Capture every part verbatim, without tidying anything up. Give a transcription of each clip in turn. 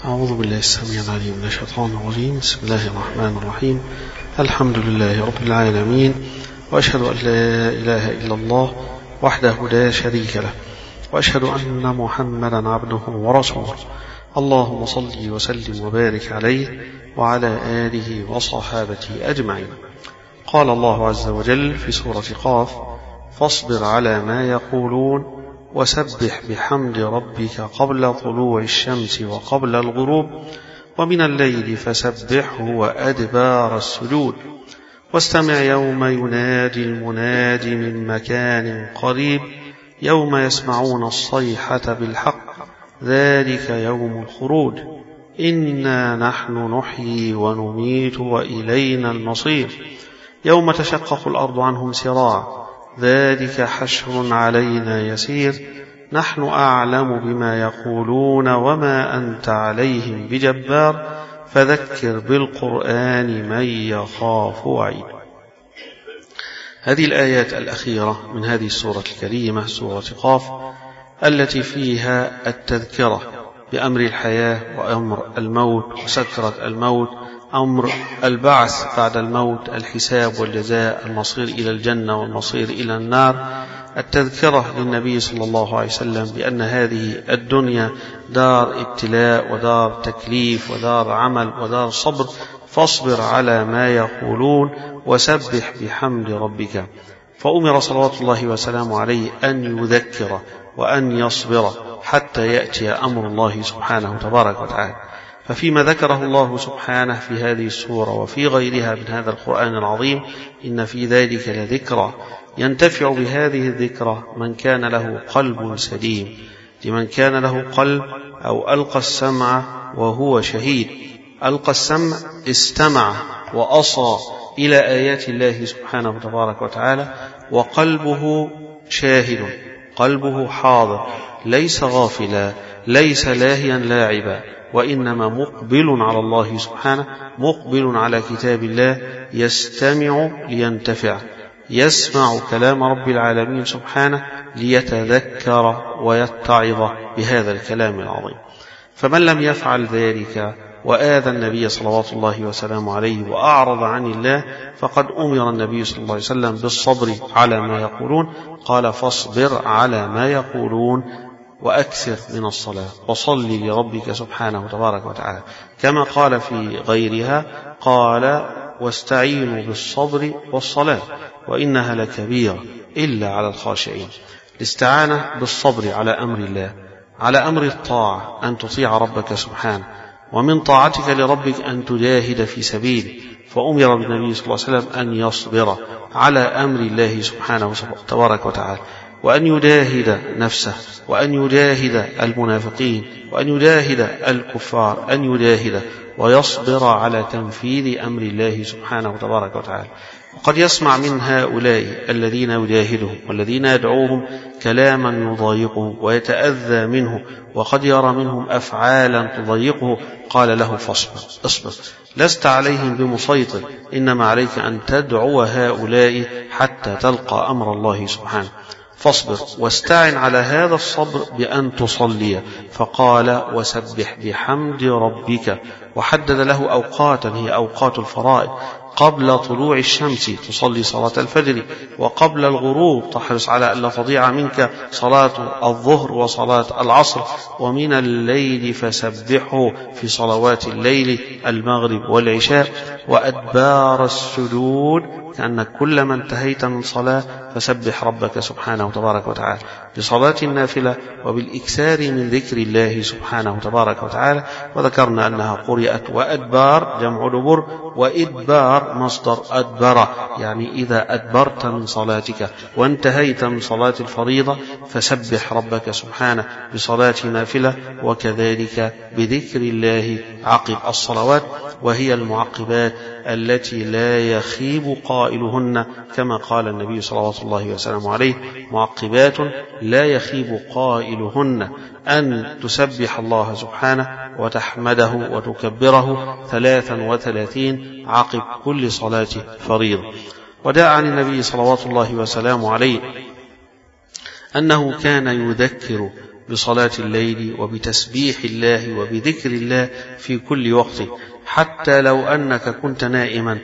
أعوذ بالله السميع العليم من الشيطان الرجيم. بسم الله الرحمن الرحيم. الحمد لله رب العالمين، وأشهد أن لا إله إلا الله وحده لا شريك له، وأشهد أن محمدا عبده ورسوله. اللهم صل وسلم وبارك عليه وعلى آله وصحابته أجمعين. قال الله عز وجل في سورة قاف: فاصبر على ما يقولون وسبح بحمد ربك قبل طلوع الشمس وقبل الغروب ومن الليل فسبحه وأدبار السجود واستمع يوم ينادي المناد من مكان قريب يوم يسمعون الصيحة بالحق ذلك يوم الخروج إنا نحن نحيي ونميت وإلينا المصير يوم تشقق الأرض عنهم سراعا ذلك حشر علينا يسير نحن أعلم بما يقولون وما أنت عليهم بجبار فذكر بالقرآن من يخاف وعيد. هذه الآيات الأخيرة من هذه السورة الكريمة سورة قاف التي فيها التذكرة بأمر الحياة وأمر الموت وسكرة الموت، أمر البعث بعد الموت، الحساب والجزاء، المصير إلى الجنة والمصير إلى النار، التذكرة للنبي صلى الله عليه وسلم بأن هذه الدنيا دار ابتلاء ودار تكليف ودار عمل ودار صبر، فاصبر على ما يقولون وسبح بحمد ربك. فأمر صلوات الله وسلامه عليه أن يذكر وأن يصبر حتى يأتي أمر الله سبحانه تبارك وتعالى. ففيما ذكره الله سبحانه في هذه السورة وفي غيرها من هذا القرآن العظيم إن في ذلك لذكرى ينتفع بهذه الذكرى من كان له قلب سليم، لمن كان له قلب أو ألقى السمع وهو شهيد. ألقى السمع استمع وأصى إلى آيات الله سبحانه تبارك وتعالى، وقلبه شاهد، قلبه حاضر، ليس غافلا، ليس لاهيا لاعبا، وإنما مقبل على الله سبحانه، مقبل على كتاب الله، يستمع لينتفع، يسمع كلام رب العالمين سبحانه ليتذكر ويتعظ بهذا الكلام العظيم. فمن لم يفعل ذلك وآذى النبي صلوات الله وسلامه عليه وأعرض عن الله فقد أمر النبي صلى الله عليه وسلم بالصبر على ما يقولون. قال: فاصبر على ما يقولون وأكثر من الصلاة وصل لربك سبحانه تبارك وتعالى. كما قال في غيرها قال: واستعينوا بالصبر والصلاة وإنها لكبيرة إلا على الخاشعين. الاستعانة بالصبر على أمر الله، على أمر الطاعة، أن تطيع ربك سبحانه، ومن طاعتك لربك أن تجاهد في سبيله. فأمر بالنبي صلى الله عليه وسلم أن يصبر على أمر الله سبحانه تبارك وتعالى، وأن يجاهد نفسه، وأن يجاهد المنافقين، وأن يجاهد الكفار، أن يجاهد ويصبر على تنفيذ أمر الله سبحانه تبارك وتعالى. وقد يسمع من هؤلاء الذين يجاهدهم والذين يدعوهم كلاما يضايقه ويتأذى منه، وقد يرى منهم أفعالا تضايقه، قال له: فاصبر، اصبر، لست عليهم بمسيطر، إنما عليك أن تدعو هؤلاء حتى تلقى أمر الله سبحانه. فاصبر واستعن على هذا الصبر بأن تصلي. فقال: وسبح بحمد ربك، وحدد له أوقاتا هي أوقات الفرائض. قبل طلوع الشمس تصلي صلاة الفجر، وقبل الغروب تحرص على ألا تضيع منك صلاة الظهر وصلاة العصر، ومن الليل فسبحه في صلوات الليل المغرب والعشاء، وأدبار السجود، كأن كلما انتهيت من صلاة فسبح ربك سبحانه تبارك وتعالى بصلاة النافلة وبالإكثار من ذكر الله سبحانه تبارك وتعالى. وذكرنا أنها قرئت وأدبار جمع دبر، وإدبار مصدر أدبر، يعني إذا أدبرت من صلاتك وانتهيت من صلاة الفريضة فسبح ربك سبحانه بصلاة نافلة، وكذلك بذكر الله عقب الصلوات، وهي المعقبات التي لا يخيب قائلهن، كما قال النبي صلوات الله وسلامه عليه: معقبات لا يخيب قائلهن، أن تسبح الله سبحانه وتحمده وتكبره ثلاثا وثلاثين عقب كل صلاة فريضة. وداع عن النبي صلوات الله وسلامه عليه أنه كان يذكر بصلاة الليل وبتسبيح الله وبذكر الله في كل وقت، حتى لو أنك كنت نائما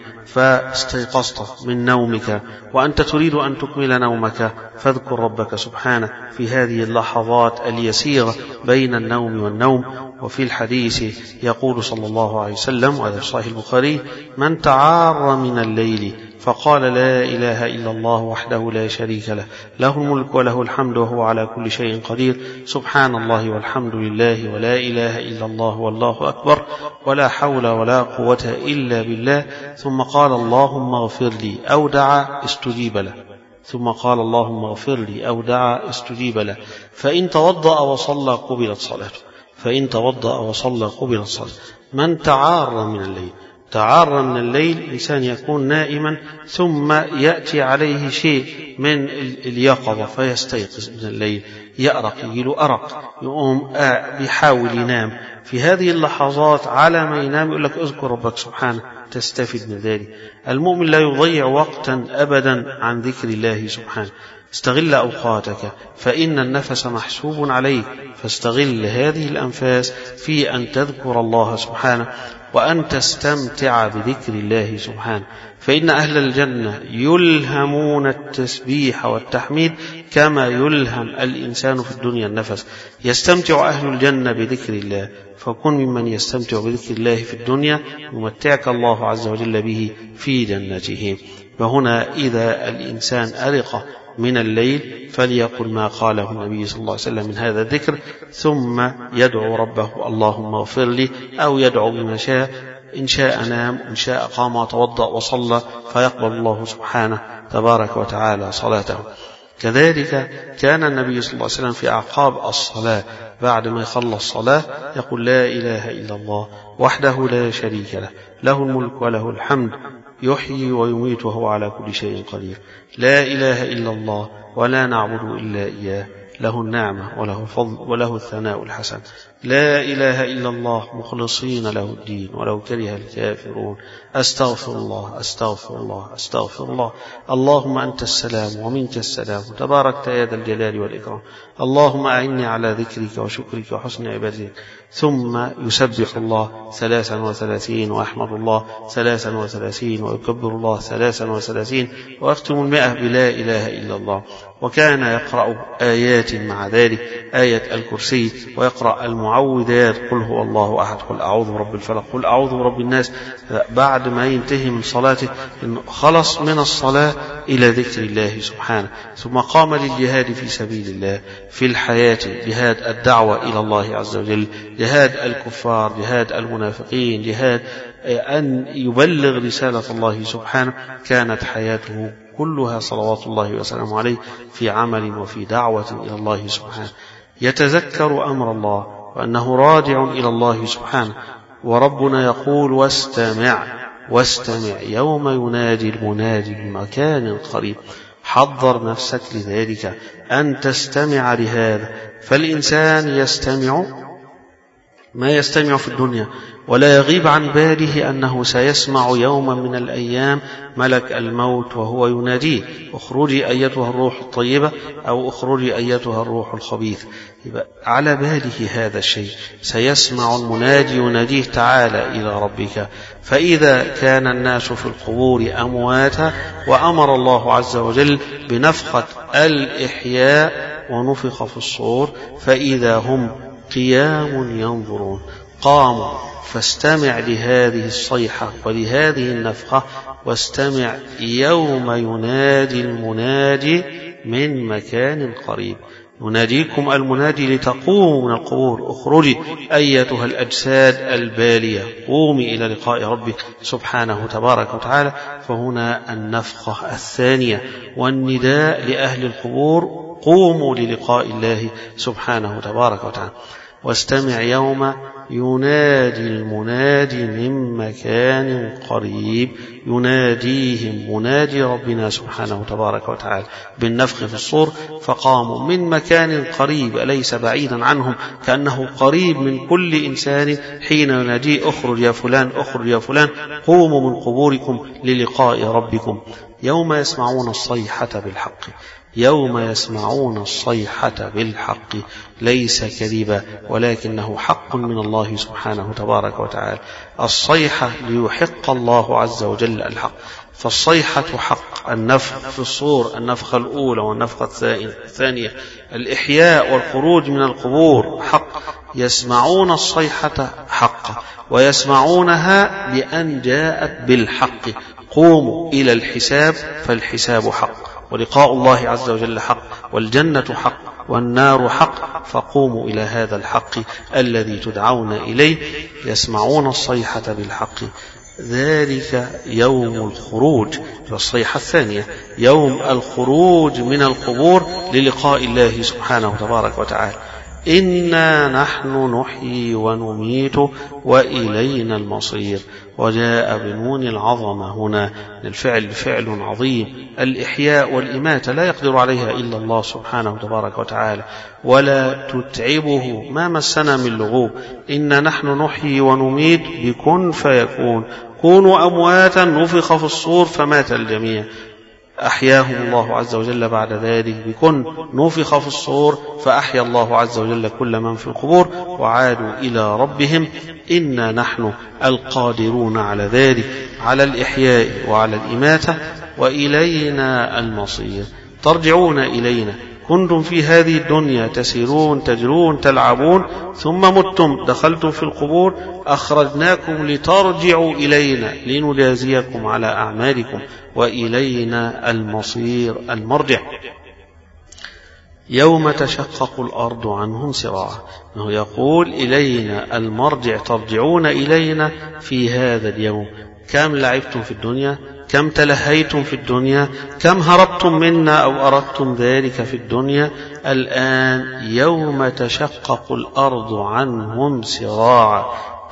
فاستيقظت من نومك وأنت تريد أن تكمل نومك فاذكر ربك سبحانه في هذه اللحظات اليسيرة بين النوم والنوم. وفي الحديث يقول صلى الله عليه وسلم، وهذا صحيح البخاري: من تعار من الليل فقال لا إله إلا الله وحده لا شريك له، له الملك وله الحمد وهو على كل شيء قدير، سبحان الله والحمد لله ولا إله إلا الله والله أكبر ولا حول ولا قوة إلا بالله، ثم قال اللهم اغفر لي أو دعا استجيب له، ثم قال اللهم اغفر لي أو دعا استجيب له، فإن توضأ وصلى قبلت صلاته، فإن توضأ وصلى قبلت صلاته. من تعار من الليل، تعار من الليل إنسان يكون نائما ثم يأتي عليه شيء من اليقظة فيستيقظ من الليل، يأرق، يجيله أرق، يقوم بيحاول ينام، في هذه اللحظات على ما ينام يقول لك اذكر ربك سبحانه تستفيد من ذلك. المؤمن لا يضيع وقتا أبدا عن ذكر الله سبحانه. استغل أوقاتك فإن النفس محسوب عليك، فاستغل هذه الأنفاس في أن تذكر الله سبحانه وأن تستمتع بذكر الله سبحانه، فإن أهل الجنة يلهمون التسبيح والتحميد كما يلهم الإنسان في الدنيا النفس. يستمتع أهل الجنة بذكر الله، فكن ممن يستمتع بذكر الله في الدنيا يمتعك الله عز وجل به في جنته. وهنا إذا الإنسان أرق من الليل فليقل ما قاله النبي صلى الله عليه وسلم من هذا الذكر، ثم يدعو ربه اللهم اغفر لي، أو يدعو بما شاء، إن شاء نام، إن شاء قام وتوضأ وصلى، فيقبل الله سبحانه تبارك وتعالى صلاته. كذلك كان النبي صلى الله عليه وسلم في أعقاب الصلاة بعد ما يخلص الصلاة يقول لا إله إلا الله وحده لا شريك له، له الملك وله الحمد يحيي ويميت وهو على كل شيء قدير، لا إله إلا الله ولا نعبد إلا إياه، له النعمة وله الفضل وله الثناء الحسن، لا إله إلا الله مخلصين له الدين ولو كره الكافرون، أستغفر الله أستغفر الله أستغفر الله، اللهم أنت السلام ومنك السلام تباركت يا ذا الجلال والإكرام، اللهم أعني على ذكرك وشكرك وحسن عبادتك. ثم يسبح الله ثلاثا وثلاثين وأحمد الله ثلاثا وثلاثين ويكبر الله ثلاثا وثلاثين ويختم المئة بلا إله إلا الله. وكان يقرأ آيات مع ذلك، آية الكرسي، ويقرأ المعوذات، قل هو الله أحد، قل أعوذ برب الفلق، قل أعوذ برب الناس، بعد ما ينتهي من صلاته خلص من الصلاة إلى ذكر الله سبحانه. ثم قام للجهاد في سبيل الله في الحياة، جهاد الدعوة إلى الله عز وجل، جهاد الكفار، جهاد المنافقين، جهاد أن يبلغ رسالة الله سبحانه. كانت حياته كلها صلوات الله وسلامه عليه في عمل وفي دعوة إلى الله سبحانه، يتذكر أمر الله وأنه راجع إلى الله سبحانه. وربنا يقول واستمع واستمع يوم ينادي المنادي بمكان قريب. حضر نفسك لذلك أن تستمع لهذا، فالإنسان يستمع ما يستمع في الدنيا، ولا يغيب عن باله أنه سيسمع يوما من الأيام ملك الموت وهو يناديه اخرجي أيتها الروح الطيبة أو اخرجي أيتها الروح الخبيث. يبقى على باله هذا الشيء، سيسمع المنادي يناديه تعالى إلى ربك. فإذا كان الناس في القبور أمواتا وأمر الله عز وجل بنفخة الإحياء ونفخ في الصور فإذا هم قيام ينظرون، قاموا. فاستمع لهذه الصيحة ولهذه النفخة، واستمع يوم ينادي المنادي من مكان قريب. يناديكم المنادي لتقوموا من القبور اخرجي أيتها الأجساد البالية، قومي إلى لقاء ربك سبحانه تبارك وتعالى. فهنا النفخة الثانية والنداء لأهل القبور قوموا للقاء الله سبحانه تبارك وتعالى. واستمع يوم ينادي المنادي من مكان قريب، يناديهم منادي ربنا سبحانه تبارك وتعالى بالنفخ في الصور، فقاموا من مكان قريب ليس بعيدا عنهم، كأنه قريب من كل إنسان حين يناديه اخرج يا فلان اخرج يا فلان، قوموا من قبوركم للقاء ربكم. يوم يسمعون الصيحة بالحق، يوم يسمعون الصيحة بالحق ليس كذبا ولكنه حق من الله سبحانه تبارك وتعالى. الصيحة ليحق الله عز وجل الحق، فالصيحة حق، النفخ في الصور، النفخة الأولى والنفخة الثانية، الإحياء والخروج من القبور حق. يسمعون الصيحة حق، ويسمعونها لأن جاءت بالحق. قوموا إلى الحساب فالحساب حق، ولقاء الله عز وجل حق، والجنة حق، والنار حق، فقوموا إلى هذا الحق الذي تدعون إليه. يسمعون الصيحة بالحق، ذلك يوم الخروج، الصيحة الثانية، يوم الخروج من القبور للقاء الله سبحانه تبارك وتعالى. إنا نحن نحيي ونميت وإلينا المصير. وجاء بنون العظمة هنا، الفعل فعل عظيم. الإحياء والإماتة لا يقدر عليها إلا الله سبحانه تبارك وتعالى، ولا تتعبه ما مسنا من لغوب. إنا نحن نحيي ونميت بكن فيكون، كونوا أمواتا نفخ في الصور فمات الجميع. أحياهم الله عز وجل بعد ذلك بكن، نفخ في الصور فأحيا الله عز وجل كل من في القبور، وعادوا إلى ربهم. إنا نحن القادرون على ذلك، على الإحياء وعلى الإماتة، وإلينا المصير. ترجعون إلينا، كنتم في هذه الدنيا تسيرون تجرون تلعبون، ثم متم دخلتم في القبور، أخرجناكم لترجعوا إلينا لنجازيكم على أعمالكم، وإلينا المصير المرجع. يوم تشقق الأرض عنهم سراعا، أنه يقول إلينا المرجع، ترجعون إلينا في هذا اليوم. كم لعبتم في الدنيا، كم تلهيتم في الدنيا، كم هربتم منا أو أردتم ذلك في الدنيا. الآن يوم تشقق الأرض عنهم سراعا،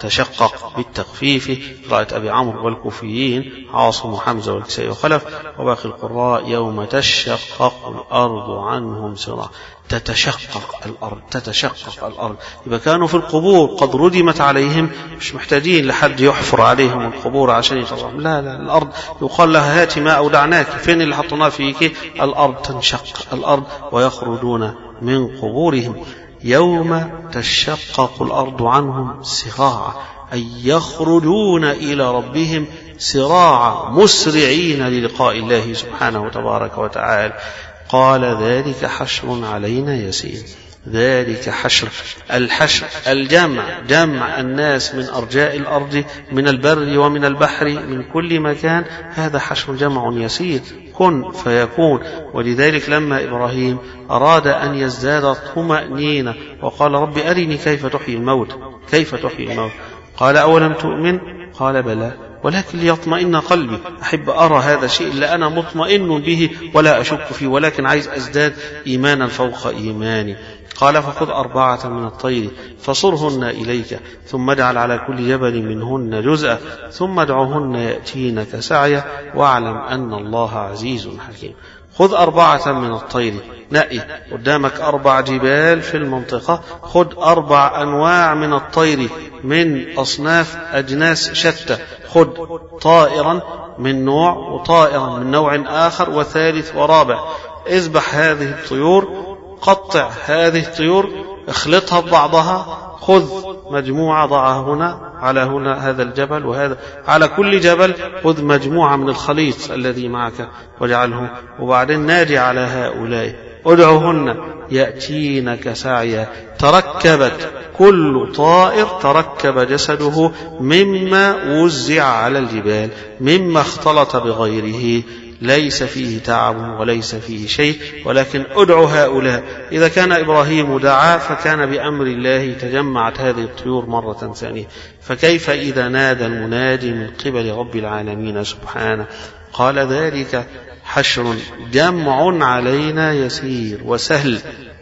تشقق بالتخفيف، قراءة أبي عمرو والكوفيين عاصم وحمزة والكسائي وخلف، وباقي القراء يوم تشقق الأرض عنهم سراعا. تتشقق الأرض، تتشقق الأرض. إذا كانوا في القبور قد ردمت عليهم، مش محتاجين لحد يحفر عليهم القبور عشان يطلعهم، لا لا، الأرض يقال لها هات ما أودعناك، فين اللي حطنا فيك؟ الأرض تنشق الأرض ويخرجون من قبورهم. يوم تشقق الأرض عنهم سراعا، أي يخرجون إلى ربهم سراعا، مسرعين للقاء الله سبحانه تبارك وتعالى. قال ذلك حشر علينا يسير. ذلك حشر، الحشر الجمع، جمع الناس من أرجاء الأرض، من البر ومن البحر، من كل مكان، هذا حشر جمع يسير، كن فيكون. ولذلك لما إبراهيم أراد أن يزداد طمأنينة وقال رب أرني كيف تحيي الموت، كيف تحيي الموت، قال أولم تؤمن؟ قال بلى ولكن ليطمئن قلبي، أحب أرى هذا الشيء اللي أنا مطمئن به ولا أشك فيه، ولكن عايز أزداد إيمانا فوق إيماني. قال فخذ أربعة من الطير فصرهن إليك، ثم اجعل على كل جبل منهن جزءا، ثم ادعهن يأتينك سعيا، واعلم أن الله عزيز حكيم. خذ أربعة من الطير، نقي قدامك أربع جبال في المنطقة، خذ أربع أنواع من الطير من أصناف أجناس شتى، خذ طائرا من نوع وطائرا من نوع آخر وثالث ورابع، اذبح هذه الطيور، قطع هذه الطيور، اخلطها ببعضها، خذ مجموعة ضعها هنا على هنا هذا الجبل، وهذا على كل جبل خذ مجموعة من الخليط الذي معك واجعله، وبعدين نادي على هؤلاء ادعوهن يأتينك سعيا. تركبت كل طائر، تركب جسده مما وزع على الجبال، مما اختلط بغيره، ليس فيه تعب وليس فيه شيء، ولكن ادعو هؤلاء. إذا كان إبراهيم دعا فكان بأمر الله تجمعت هذه الطيور مرة ثانية، فكيف إذا نادى المنادي من قبل رب العالمين سبحانه؟ قال ذلك حشر جمع علينا يسير وسهل،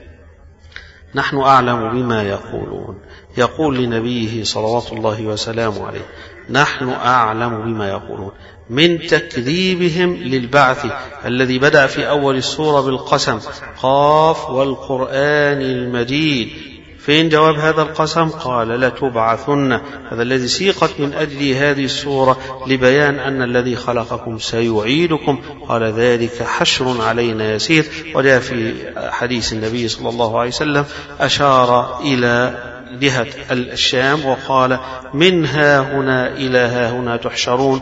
نحن أعلم بما يقولون. يقول لنبيه صلوات الله وسلامه عليه نحن أعلم بما يقولون، من تكذيبهم للبعث الذي بدأ في أول السورة بالقسم، قاف والقرآن المجيد، فين جواب هذا القسم؟ قال لتبعثن. هذا الذي سيقت من أجل هذه السورة لبيان أن الذي خلقكم سيعيدكم. قال ذلك حشر علينا يسير. وجاء في حديث النبي صلى الله عليه وسلم أشار إلى جهة الشام وقال منها هنا إلى ها هنا تحشرون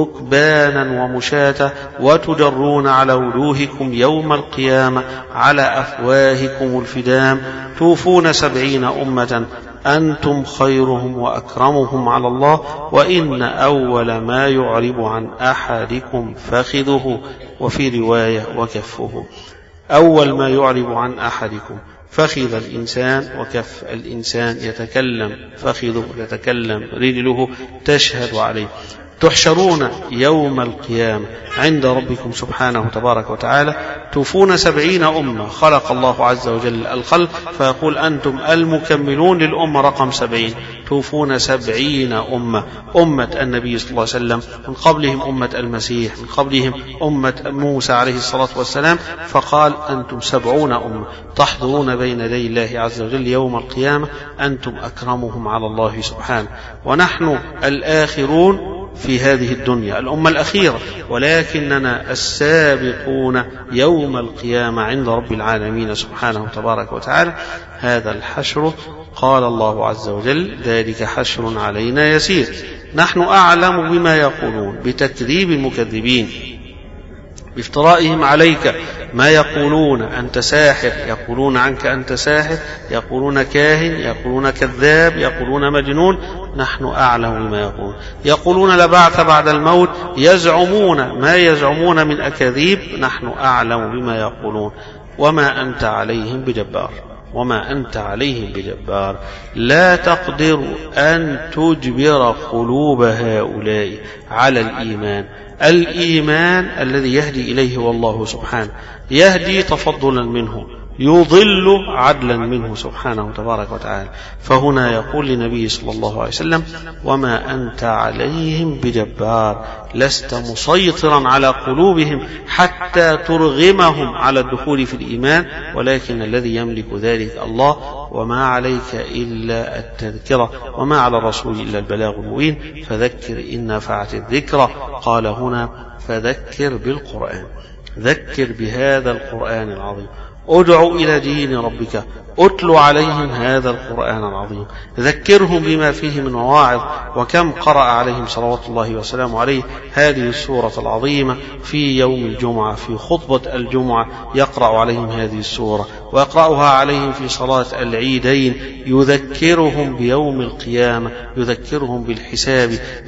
ركبانا ومشاة وتجرون على وجوهكم يوم القيامة على أفواهكم الفدام توفون سبعين أمة أنتم خيرهم وأكرمهم على الله وإن أول ما يعرب عن أحدكم فخذه وفي رواية وكفه. أول ما يعرب عن أحدكم فخذ الإنسان وكف الإنسان يتكلم فخذه يتكلم رجله تشهد عليه. تحشرون يوم القيامة عند ربكم سبحانه تبارك وتعالى توفون سبعين أمة. خلق الله عز وجل الخلق فيقول أنتم المكملون للأمة رقم سبعين. توفون سبعين أمة. أمة النبي صلى الله عليه وسلم من قبلهم أمة المسيح من قبلهم أمة موسى عليه الصلاة والسلام. فقال أنتم سبعون أمة تحضرون بين يدي الله عز وجل يوم القيامة أنتم أكرمهم على الله سبحانه. ونحن الآخرون في هذه الدنيا الأمة الأخيرة ولكننا السابقون يوم القيامة عند رب العالمين سبحانه تبارك وتعالى. هذا الحشر قال الله عز وجل ذلك حشر علينا يسير. نحن أعلم بما يقولون بتكذيب المكذبين بافترائهم عليك ما يقولون أنت ساحر يقولون عنك أنت ساحر يقولون كاهن يقولون كذاب يقولون مجنون. نحن أعلم بما يقولون. يقولون لبعث بعد الموت يزعمون ما يزعمون من أكاذيب. نحن أعلم بما يقولون وما أنت عليهم بجبار وما أنت عليهم بجبار. لا تقدر أن تجبر قلوب هؤلاء على الإيمان. الإيمان الذي يهدي إليه والله سبحانه يهدي تفضلا منه يضل عدلا منه سبحانه تبارك وتعالى. فهنا يقول للنبي صلى الله عليه وسلم وما أنت عليهم بجبار. لست مسيطرا على قلوبهم حتى ترغمهم على الدخول في الإيمان ولكن الذي يملك ذلك الله. وما عليك إلا التذكرة وما على الرسول إلا البلاغ المبين. فذكر إن نفعت الذكرى. قال هنا فذكر بالقرآن. ذكر بهذا القرآن العظيم. ادع إلى دين ربك أتل عليهم هذا القرآن العظيم. ذكرهم بما فيه من مواعظ. وكم قرأ عليهم صلوات الله وسلامه عليه هذه السورة العظيمة في يوم الجمعة في خطبة الجمعة يقرأ عليهم هذه السورة ويقرأها عليهم في صلاة العيدين. يذكرهم بيوم القيامة يذكرهم بالحساب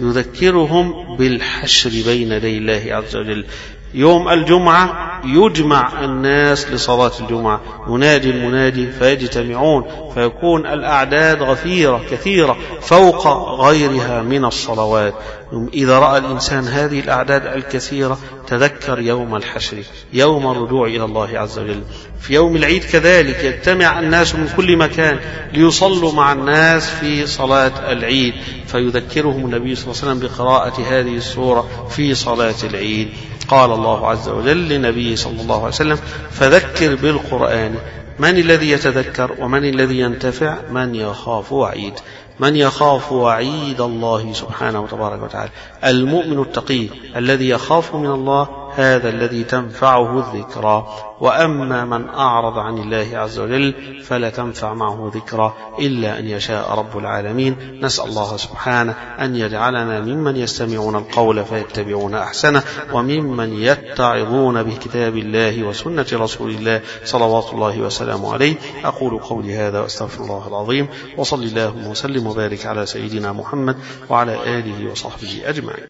يذكرهم بالحشر بين يدي الله عز وجل. يوم الجمعة يجمع الناس لصلاة الجمعة ينادي المنادي فيجتمعون فيكون الأعداد غفيرة كثيرة فوق غيرها من الصلوات. إذا رأى الإنسان هذه الأعداد الكثيرة تذكر يوم الحشر يوم الرجوع إلى الله عز وجل. في يوم العيد كذلك يجتمع الناس من كل مكان ليصلوا مع الناس في صلاة العيد فيذكرهم النبي صلى الله عليه وسلم بقراءة هذه السورة في صلاة العيد. قال الله عز وجل لنبيه صلى الله عليه وسلم فذكر بالقرآن. من الذي يتذكر ومن الذي ينتفع؟ من يخاف وعيد. من يخاف وعيد الله سبحانه وتبارك وتعالى. المؤمن التقي الذي يخاف من الله هذا الذي تنفعه الذكرى. وأما من أعرض عن الله عز وجل فلا تنفع معه ذكرى إلا أن يشاء رب العالمين. نسأل الله سبحانه أن يجعلنا ممن يستمعون القول فيتبعون أحسنه وممن يتعظون بكتاب الله وسنة رسول الله صلوات الله وسلامه عليه. أقول قولي هذا وأستغفر الله العظيم وصلى الله وسلم وبارك على سيدنا محمد وعلى آله وصحبه أجمعين.